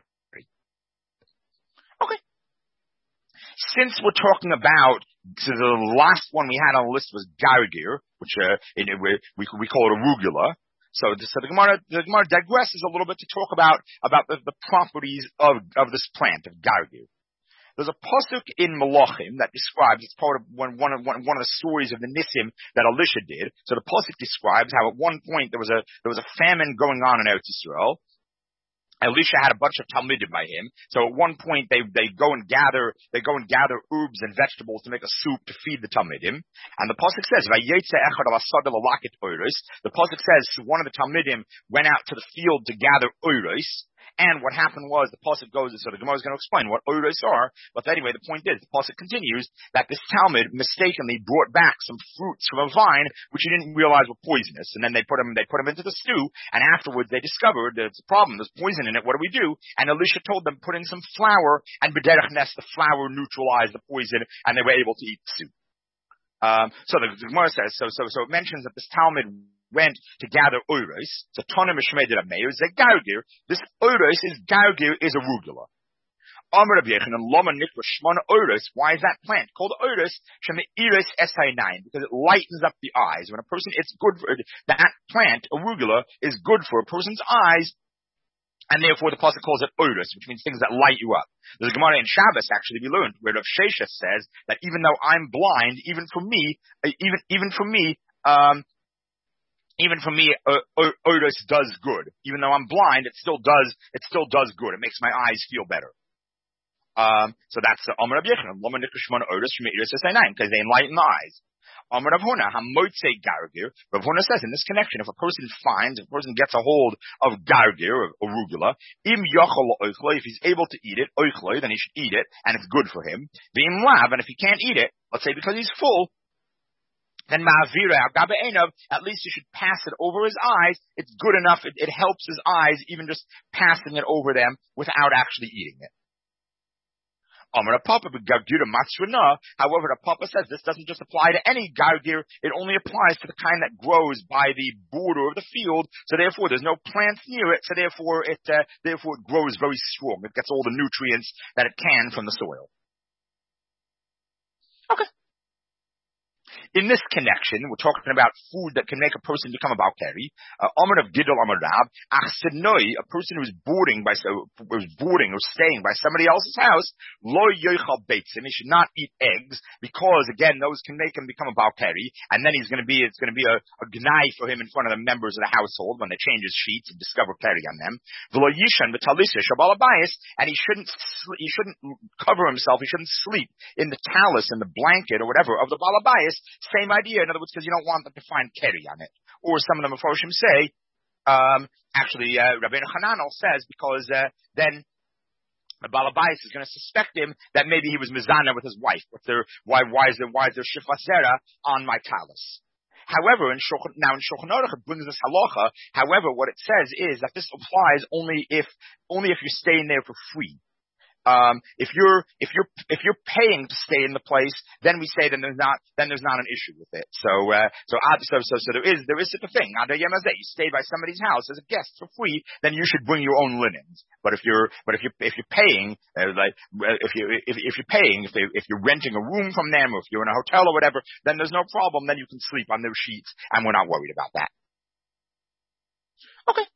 Okay. Since we're talking about, so the last one we had on the list was Gargir, which uh, in, we, we we call it arugula. So, so the Gemara, the Gemara digresses a little bit to talk about about the, the properties of of this plant of Gargir. There's a pasuk in Malachim that describes, it's part of one, one, of, one, one of the stories of the Nissim that Elisha did. So the pasuk describes how at one point there was a, there was a famine going on in Eretz Yisrael. Elisha had a bunch of Talmidim by him. So at one point they, they go and gather, they go and gather herbs and vegetables to make a soup to feed the Talmidim. And the pasuk says, Vayetze echad al asad l'lakit oiros. The pasuk says, so one of the Talmidim went out to the field to gather oiros. And what happened was, the pasuk goes, so the Gemara is going to explain what oiros are, but anyway, the point is, the pasuk continues that this Talmud mistakenly brought back some fruits from a vine, which he didn't realize were poisonous, and then they put them, they put them into the stew, and afterwards they discovered there's a problem, there's poison in it, what do we do? And Elisha told them, put in some flour, and b'derech nes, the flour neutralized the poison, and they were able to eat the soup. Um, so the, the Gemara says, so, so, so it mentions that this Talmud went to gather oiros. So Tana Mishmei did a mayor, is a gargir. This oiros is gargir, is arugula. Amar Rabbi Yochanan, Lama Nikra Shmona oiros. Why is that plant called oiros? Shema iris esainayim, because it lightens up the eyes. When a person, it's good for, that plant, arugula, is good for a person's eyes, and therefore the pasuk calls it oiros, which means things that light you up. There's a Gemara in Shabbos, actually, we learned, where Rav Sheshes says that even though I'm blind, even for me, even, even for me, um, Even for me, uh, oiros does good. Even though I'm blind, it still does, it still does good. It makes my eyes feel better. Um, so that's the Amar Rabbi Yochanan, Lama Nikra Shmona oiros Shema iris esainayim, because they enlighten the eyes. Amar Rav Huna, Hamotze Gargir. Rav Huna says in this connection, if a person finds, if a person gets a hold of Gargir, of arugula, im yochel oichloi, if he's able to eat it, oichloi, then he should eat it, and it's good for him. V'im lav, and if he can't eat it, let's say because he's full, then ma'avira al-gabe einav, at least you should pass it over his eyes. It's good enough. It, it helps his eyes, even just passing it over them without actually eating it. Amar Papa, but gargir matzruna. However, the Papa says this doesn't just apply to any gargir. It only applies to the kind that grows by the border of the field. So therefore, there's no plants near it. So therefore, it uh, therefore it grows very strong. It gets all the nutrients that it can from the soil. Okay. In this connection, we're talking about food that can make a person become a Balkari. Amar of Gidol Amar Rab, Achsenoi, a person who's boarding by, who's boarding or staying by somebody else's house, Lo Yoichal Beitzim, he should not eat eggs, because again, those can make him become a Balkari, and then he's going to be, it's going to be a, a gnai for him in front of the members of the household when they change his sheets and discover Keri on them. V'lo Yishan V'talisya Shabalabayis, and he shouldn't, he shouldn't cover himself, he shouldn't sleep in the talus, in the blanket or whatever of the Balabayis. Same idea, in other words, because you don't want them to find Keri on it. Or some of the Mefoshim say, um, actually, uh, Rabbeinu Hananel says, because uh, then the Balabais is going to suspect him that maybe he was Mizana with his wife. What's there, why, why is there, why is there Shifasera on my talus? However, in Shulchan, now in Shulchan Aruch it brings this halacha. However, what it says is that this applies only if, only if you're staying there for free. Um, if you're, if you're, if you're paying to stay in the place, then we say then there's not, then there's not an issue with it. So, uh, so, so, so, so there is, there is such a thing. You stayed by somebody's house as a guest for free, then you should bring your own linens. But if you're, but if you're, if you're paying, uh, like, if you, if, if you're paying, if they, if you're renting a room from them, or if you're in a hotel or whatever, then there's no problem. Then you can sleep on their sheets, and we're not worried about that. Okay.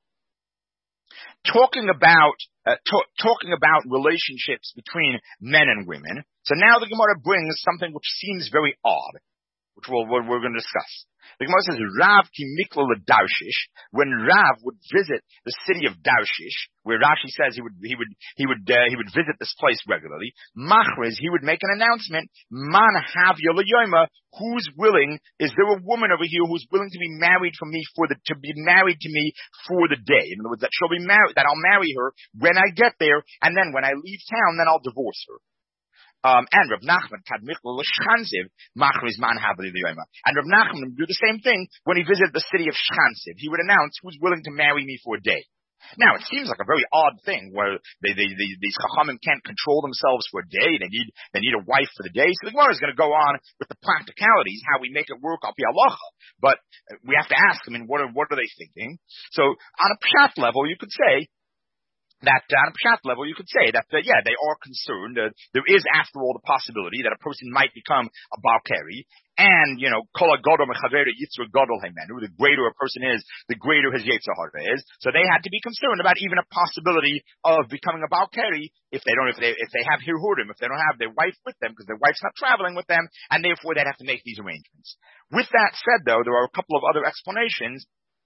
Talking about uh, to- talking about relationships between men and women. So now the Gemara brings something which seems very odd, which we'll, we're, we're going to discuss. The Gemara says, Rav ki mikla l'Darshish, when Rav would visit the city of Darshish, where Rashi says he would, he would, he would, uh, he would visit this place regularly, Machriz, he would make an announcement, Man havya l'yoyma, who's willing, is there a woman over here who's willing to be married for me for the, to be married to me for the day? In other words, that she'll be married, that I'll marry her when I get there, and then when I leave town, then I'll divorce her. Um, and Rav Nachman, Kad Michel L'Shchansiv, Machriz Man Havli L'Yoyma. And Rav Nachman would do the same thing when he visited the city of Shchansiv. He would announce who's willing to marry me for a day. Now, it seems like a very odd thing where they, they, they, these Chachamim can't control themselves for a day. They need, they need a wife for the day. So the Gemara is going to go on with the practicalities, how we make it work al pi halacha. But we have to ask them, I mean, what are, what are they thinking? So on a pshat level, you could say, that uh, on a pshat level, you could say that, uh, yeah, they are concerned. Uh, there is, after all, the possibility that a person might become a Balkari. And, you know, kol hagadol mechaveru yitzur gadol hemenu, the greater a person is, the greater his yetzer hara is. So they had to be concerned about even a possibility of becoming a Balkari if they don't, if they, if they have hirhurim, if they don't have their wife with them, because their wife's not traveling with them, and therefore they'd have to make these arrangements. With that said, though, there are a couple of other explanations.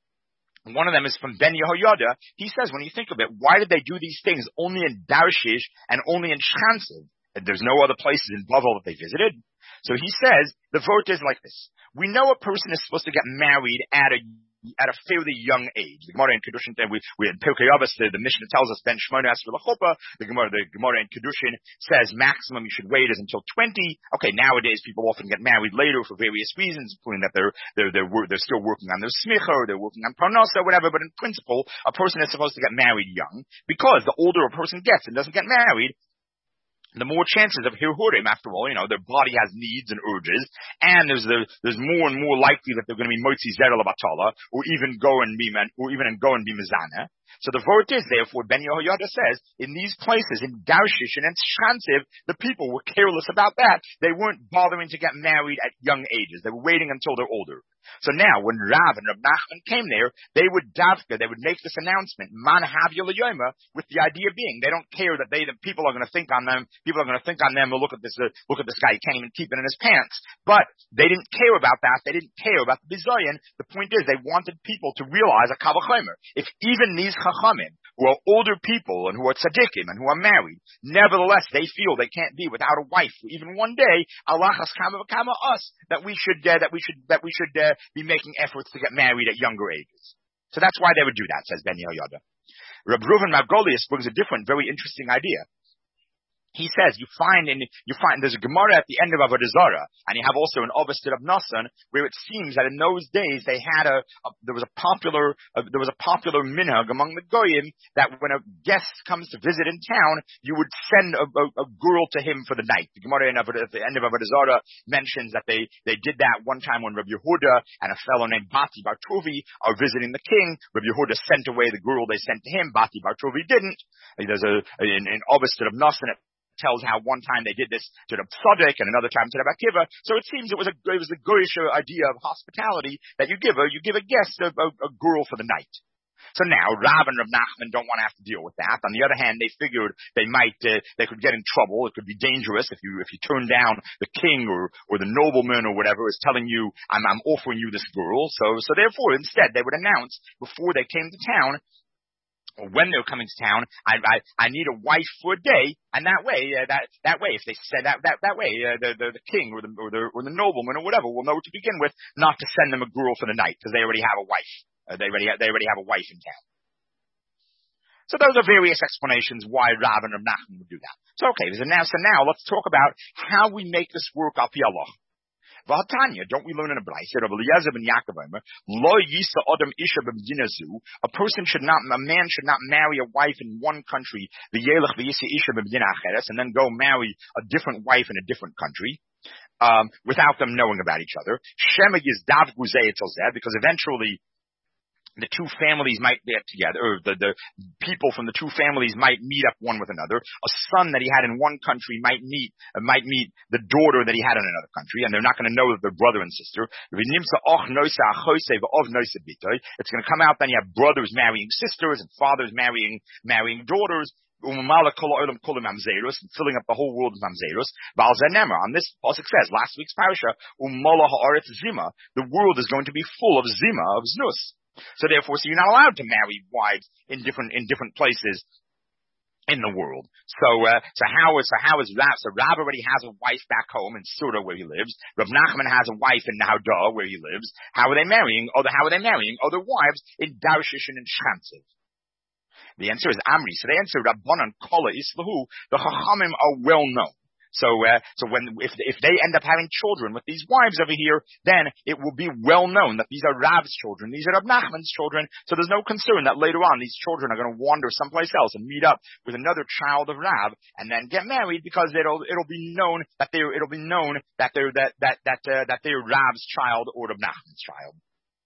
One of them is from Ben Yehoyada. He says, when you think of it, why did they do these things only in Darshish and only in Shchansiv? There's no other places in Bavel that they visited. So he says, the vote is like this. We know a person is supposed to get married at a at a fairly young age. The Gemara in Kedushin, we, we in Pirkei Avos, the, the Mishnah tells us Ben Shmona Esrei L'Chuppah. The Gemara, the Gemara in Kedushin says maximum you should wait is until twenty. Okay, nowadays people often get married later for various reasons, including that they're they're they're, they're still working on their smicha, or they're working on parnasa, or whatever. But in principle, a person is supposed to get married young, because the older a person gets and doesn't get married, the more chances of hirhurim, after all, you know, their body has needs and urges, and there's the, there's more and more likely that they're going to be motzi zera l'batala, or even go and be, or even go and be mezana. So the vote is, therefore, Ben Yehoyada says, in these places, in Darshish and in Shchansiv, the people were careless about that. They weren't bothering to get married at young ages. They were waiting until they're older. So now, when Rav and Rav Nachman came there, they would davka, they would make this announcement, Man havya l'yoyma, with the idea being, they don't care that they, the people are going to think on them, people are going to think on them, or look at this, uh, look at this guy, he can't even keep it in his pants. But they didn't care about that, they didn't care about the bizayon. The point is, they wanted people to realize a kal v'chomer. If even these chachamim, who are older people, and who are tzaddikim, and who are married, nevertheless, they feel they can't be without a wife for even one day, Allah has kama v'kama us, that we should, uh, that we should, that we should, uh, be making efforts to get married at younger ages. So that's why they would do that, says Ben Yehoyada. Reb Reuven Margolius brings a different, very interesting idea. He says, you find in, you find, there's a Gemara at the end of Avodah Zarah, and you have also an Ovested of Nassan, where it seems that in those days they had a, a there was a popular, a, there was a popular minhag among the Goyim, that when a guest comes to visit in town, you would send a, a, a girl to him for the night. The Gemara in Avodah, at the end of Avodah Zarah mentions that they, they did that one time when Rabbi Yehuda and a fellow named Bati Bar Tovi are visiting the king. Rabbi Yehuda sent away the girl they sent to him, Bati Bar Tovi didn't. There's a, in, in Ovested of Nassan, tells how one time they did this to the Tzaddik and another time to the Bakiva. So it seems it was a it was a goyish idea of hospitality that you give a you give a guest a, a, a girl for the night. So now Rav and Rav Nachman don't want to have to deal with that. On the other hand, they figured they might uh, they could get in trouble. It could be dangerous if you if you turn down the king or or the nobleman or whatever is telling you I'm I'm offering you this girl. So so therefore instead they would announce before they came to town, or when they're coming to town, I, I, I need a wife for a day, and that way, uh, that, that way, if they said that, that, that way, uh, the, the, the king or the, or the, or the nobleman or whatever will know to begin with not to send them a girl for the night, because they already have a wife. Uh, they already, they already have a wife in town. So those are various explanations why Rav and Rav Nachman would do that. So okay, so now, so now let's talk about how we make this work al pi halacha. V'hatanya, don't we learn in a Braisa, Rabbi Eliezer ben Yaakov Omer, lo yisa adam isha b'medina zu, a person should not, a man should not marry a wife in one country, v'yelech v'yisa isha b'medina acheres, and then go marry a different wife in a different country, um, without them knowing about each other. Shema yizdav guzei etzel zeh, because eventually the two families might get together, or the, the people from the two families might meet up one with another. A son that he had in one country might meet, uh, might meet the daughter that he had in another country, and they're not going to know that they're brother and sister. It's going to come out then you have brothers marrying sisters and fathers marrying, marrying daughters. And filling up the whole world with mamzerus. On this, pasuk says, last week's parasha, zima, the world is going to be full of zima, of znus. So therefore, so you're not allowed to marry wives in different, in different places in the world. So, uh, so how is, so how is Rav? So Rav already has a wife back home in Surah where he lives. Rav Nachman has a wife in Nahda where he lives. How are they marrying? Other, how are they marrying other wives in Darshish and in Shchanziv? The answer is Amri. So the answer, Rabbanan Kala Islahu, the Chachamim are well known. So, uh, so when, if, if they end up having children with these wives over here, then it will be well known that these are Rav's children, these are Rav Nachman's children, so there's no concern that later on these children are going to wander someplace else and meet up with another child of Rav and then get married because it'll, it'll be known that they're, it'll be known that they're, that, that, that, uh, that they're Rav's child or Rav Nachman's child.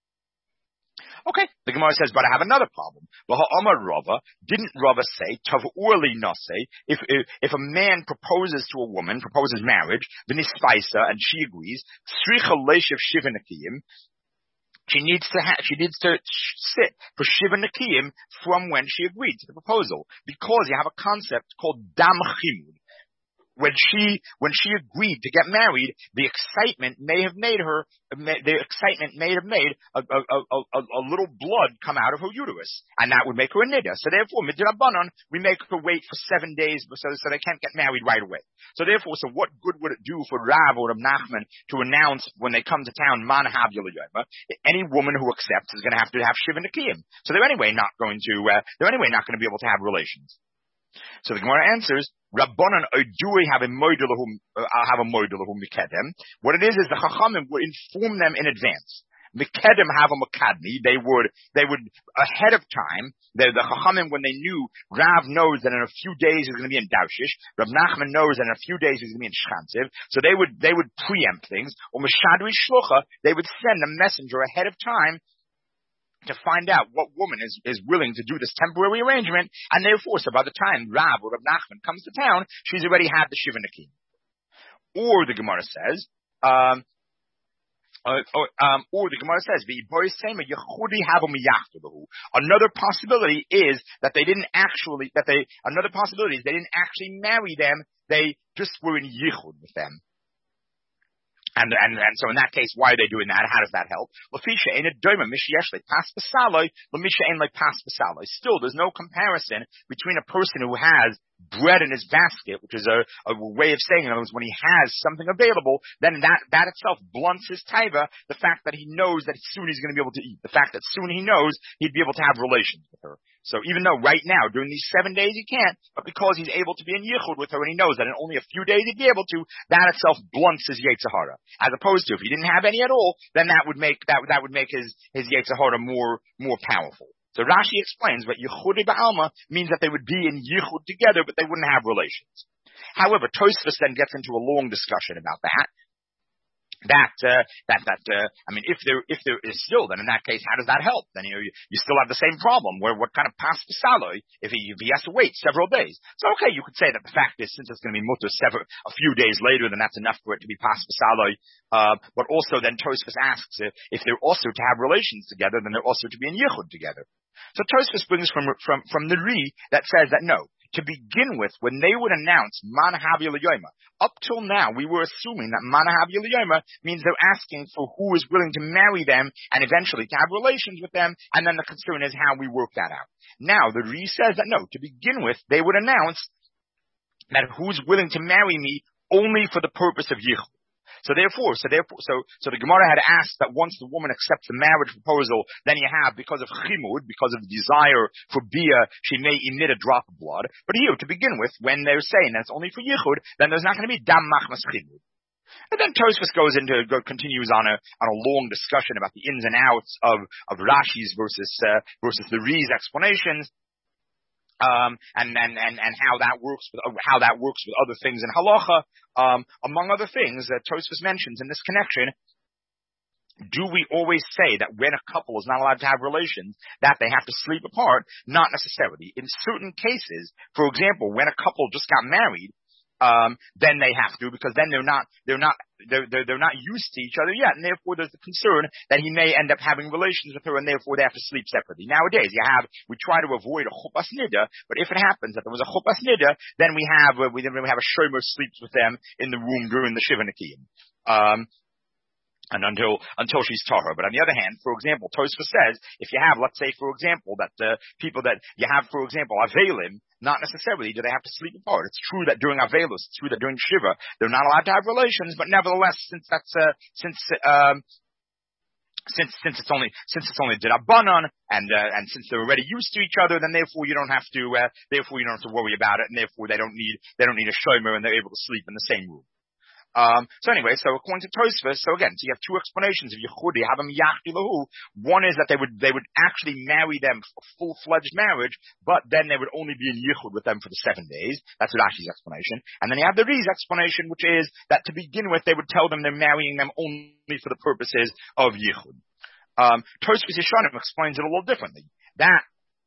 Okay, the Gemara says, but I have another problem. Rava, didn't Rava say, Tav'urli nase, if, if, if a man proposes to a woman, proposes marriage, v'nispaisa, and she agrees, sricha leishev shiva nakiyim, she needs to ha- she needs to sit for shiva nakiyim from when she agreed to the proposal, because you have a concept called dam chimud. When she, when she agreed to get married, the excitement may have made her, the excitement may have made a, a, a, a, a little blood come out of her uterus, and that would make her a nida. So therefore, midrabanan, we make her wait for seven days so, so they can't get married right away. So therefore, so what good would it do for Rav or Rav Nachman to announce when they come to town, man hav yolayoma, any woman who accepts is going to have to have shiva nakiyim. So they're anyway not going to, uh, they're anyway not going to be able to have relations. So the Gemara answers, Rabbanan Oidui have a moidulahum, have a moidulahum mikedem. What it is is the Chachamim would inform them in advance. Mikedem have a makadni. They would, they would ahead of time. The, the Chachamim, when they knew Rav knows that in a few days he's going to be in Darshish, Rav Nachman knows that in a few days he's going to be in Shchanziv. So they would, they would preempt things. Or Meshadri Shlucha, they would send a messenger ahead of time to find out what woman is, is willing to do this temporary arrangement, and therefore, so by the time Rav or Rav Nachman comes to town, she's already had the Shiva Nakiyim. Or the Gemara says, um, uh, or, um, or the Gemara says, another possibility is that they didn't actually, that they, another possibility is they didn't actually marry them, they just were in yichud with them. And, and, and so in that case, why are they doing that? How does that help? Still, there's no comparison between a person who has bread in his basket, which is a, a way of saying, in other words, when he has something available, then that, that itself blunts his taiva, the fact that he knows that soon he's going to be able to eat, the fact that soon he knows he'd be able to have relations with her. So even though right now, during these seven days he can't, but because he's able to be in yichud with her and he knows that in only a few days he'd be able to, that itself blunts his Yetzer Hara. As opposed to if he didn't have any at all, then that would make, that, that would make his, his Yetzer Hara more, more powerful. So Rashi explains that yichud ba'alma means that they would be in yichud together, but they wouldn't have relations. However, Tosfos then gets into a long discussion about that. That, uh, that, that, uh, I mean, if there, if there is still, then in that case, how does that help? Then, you know, you, you still have the same problem where what kind of pas saloi if he, if he has to wait several days. So, okay, you could say that the fact is, since it's going to be mutter several, a few days later, then that's enough for it to be pas saloi. Uh, but also then Tosfos asks uh, if they're also to have relations together, then they're also to be in yichud together. So Tosfos brings from, from, from the Ri that says that no. To begin with, when they would announce Man Hav Yolayoma, up till now we were assuming that Man Hav Yolayoma means they're asking for who is willing to marry them and eventually to have relations with them, and then the concern is how we work that out. Now the Ri says that no, to begin with, they would announce that who's willing to marry me only for the purpose of yichud. So therefore, so therefore, so, so the Gemara had asked that once the woman accepts the marriage proposal, then you have, because of chimud, because of desire for bia, she may emit a drop of blood. But here, to begin with, when they're saying that's only for yichud, then there's not going to be dam machmas chimud. And then Tosfos goes into, go, continues on a, on a long discussion about the ins and outs of, of Rashi's versus, uh, versus the Ri's explanations. Um, and, and, and, and how that works with, how that works with other things in halacha. Um, among other things that Tosfos mentions in this connection, do we always say that when a couple is not allowed to have relations, that they have to sleep apart? Not necessarily. In certain cases, for example, when a couple just got married, um, then they have to, because then they're not, they're not, they're, they're, they're not used to each other yet, and therefore there's the concern that he may end up having relations with her, and therefore they have to sleep separately. Nowadays, you have, we try to avoid a chuppah nida, but if it happens that there was a chuppah nida, then we have, uh, we then we have a shomer sleeps with them in the room during the shiva nekiyim. Um, And until, until she's tahor. But on the other hand, for example, Tosfos says, if you have, let's say, for example, that the uh, people that you have, for example, Avelim, not necessarily do they have to sleep apart. It's true that during Avelus, it's true that during Shiva, they're not allowed to have relations, but nevertheless, since that's, uh, since, um, since, since it's only, since it's only Dirabanan, and, uh, and since they're already used to each other, then therefore you don't have to, uh, therefore you don't have to worry about it, and therefore they don't need, they don't need a shomer, and they're able to sleep in the same room. Um, so anyway, so according to Tosfos, so again, so you have two explanations of Yichud. You have them Yachdi Lahu. One is that they would, they would actually marry them for full-fledged marriage, but then they would only be in Yichud with them for the seven days. That's Rashi's explanation. And then you have the Ri's explanation, which is that to begin with, they would tell them they're marrying them only for the purposes of Yichud. Um, Tosfos Yeshanim explains it a little differently. That,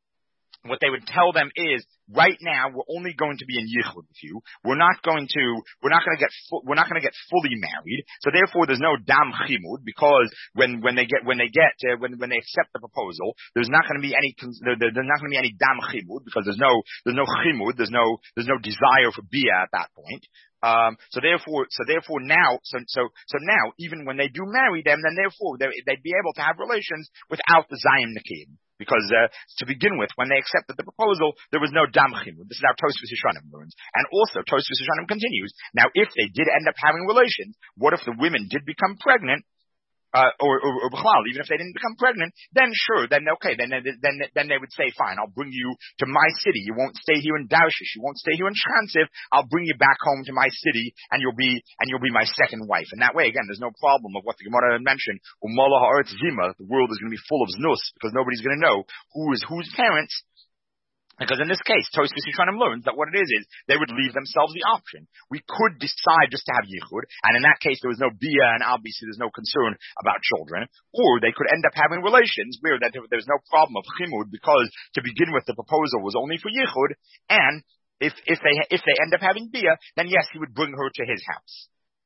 what they would tell them is, right now, we're only going to be in yichud with you. We're not going to, we're not going to get, fu- we're not going to get fully married. So therefore, there's no dam chimud, because when, when they get, when they get, uh, when, when they accept the proposal, there's not going to be any, there, there's not going to be any dam chimud, because there's no, there's no chimud, there's no, there's no desire for bia at that point. Um, so therefore, so therefore now, so, so, so now, even when they do marry them, then therefore, they, they'd be able to have relations without the Zayim Nakim. Because, uh, to begin with, when they accepted the proposal, there was no dam chimud. This is how Tosfos Yeshanim learns. And also, Tosfos Yeshanim continues. Now, if they did end up having relations, what if the women did become pregnant? Uh, or, or, or b'chlal, even if they didn't become pregnant, then sure, then okay, then, then, then they would say, fine, I'll bring you to my city. You won't stay here in Darshish. You won't stay here in Shchansiv. I'll bring you back home to my city, and you'll be, and you'll be my second wife. And that way, again, there's no problem of what the Gemara had mentioned. U'mala ha'aretz zima, the world is going to be full of znus, because nobody's going to know who is whose parents. Because in this case, Tosfos Yeshanim learns that what it is is they would leave themselves the option. We could decide just to have yichud, and in that case there was no bia, and obviously there's no concern about children. Or they could end up having relations where that there's no problem of chimud, because to begin with the proposal was only for yichud, and if if they if they end up having bia, then yes, he would bring her to his house.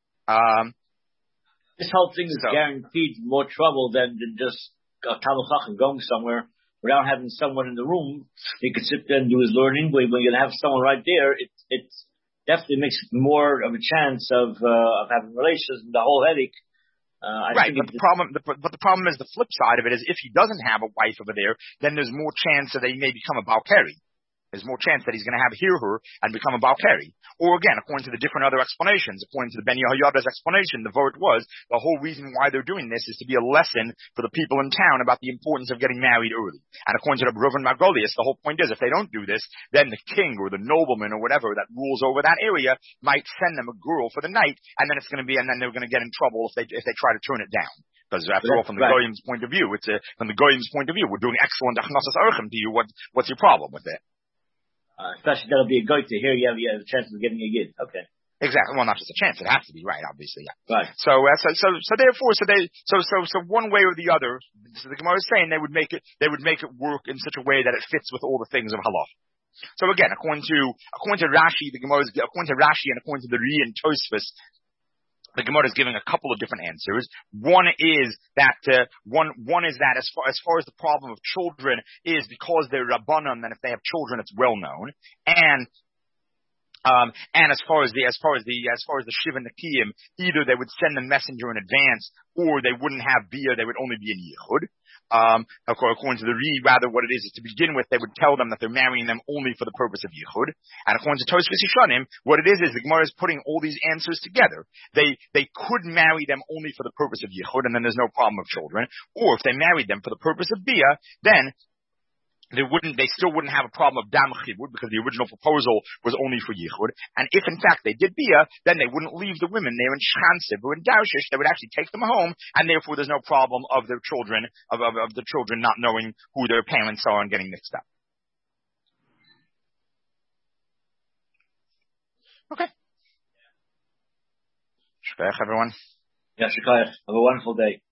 Um, this whole thing is so, guaranteed more trouble than, than just a Talmud Chacham going somewhere without having someone in the room. He could sit there and do his learning. When you're going to have someone right there, it it definitely makes it more of a chance of uh, of having relations and the whole headache. Uh, I right, think but the problem, the, but the problem is the flip side of it is if he doesn't have a wife over there, then there's more chance that they may become a balkari. There's more chance that he's going to have hear her and become a balkari. Or again, according to the different other explanations, according to the Ben Yehoyada's explanation, the vote was the whole reason why they're doing this is to be a lesson for the people in town about the importance of getting married early. And according to the Reuven Margolius, the whole point is if they don't do this, then the king or the nobleman or whatever that rules over that area might send them a girl for the night, and then it's going to be, and then they're going to get in trouble if they if they try to turn it down. Because after all, from the right. Goyim's point of view, it's a, from the Goyim's point of view, we're doing excellent achnasas archim to you. What what's your problem with it? Uh, especially that'll be a goit to hear you have, you have a chance of getting a yid. Okay. Exactly. Well, not just a chance. It has to be right, obviously. Yeah. Right. So, uh, so, so, so therefore, so they, so, so, so one way or the other, so the Gemara is saying they would make it, they would make it work in such a way that it fits with all the things of halach. So again, according to, according to Rashi, the Gemara is, according to Rashi and according to the Ri and Tosfos, the Gemara is giving a couple of different answers. One is that uh, one one is that as far as far as the problem of children is because they're rabbanon, then if they have children, it's well known. And um, and as far as the as far as the as far as the shiva nekiyim, either they would send the messenger in advance, or they wouldn't have bia; they would only be in yichud. Um, according to the Reed, rather, what it is is to begin with, they would tell them that they're marrying them only for the purpose of yichud. And according to Tosfos Yeshanim, what it is is the Gemara is putting all these answers together. They they could marry them only for the purpose of yichud, and then there's no problem of children. Or if they married them for the purpose of bia, then they wouldn't, they still wouldn't have a problem of dam chibud because the original proposal was only for yichud. And if in fact they did bia, then they wouldn't leave the women there in Shchansiv or in Daushish. They would actually take them home, and therefore there's no problem of their children, of, of, of the children not knowing who their parents are and getting mixed up. Okay. Shkayach, everyone. Yeah, Shkayach. Have a wonderful day.